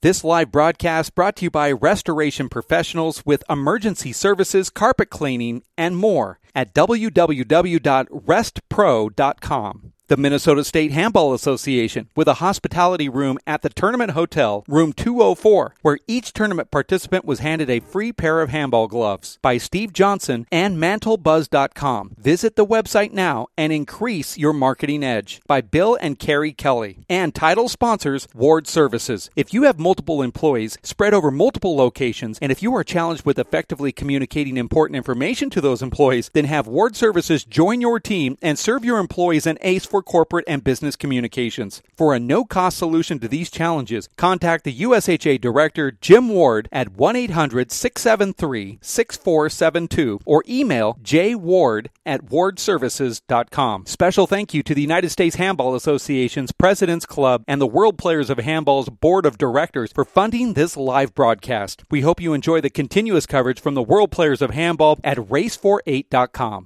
This live broadcast brought to you by Restoration Professionals with emergency services, carpet cleaning, and more at www.restpro.com. The Minnesota State Handball Association with a hospitality room at the Tournament Hotel, room 204, where each tournament participant was handed a free pair of handball gloves. By Steve Johnson and MantleBuzz.com. Visit the website now and increase your marketing edge. By Bill and Carrie Kelly. And title sponsors Ward Services. If you have multiple employees spread over multiple locations, and if you are challenged with effectively communicating important information to those employees, then have Ward Services join your team and serve your employees an ace for corporate and business communications. For a no-cost solution to these challenges, contact the USHA Director, Jim Ward, at 1-800-673-6472 or email jward@wardservices.com. Special thank you to the United States Handball Association's President's Club and the World Players of Handball's Board of Directors for funding this live broadcast. We hope you enjoy the continuous coverage from the World Players of Handball at race48.com.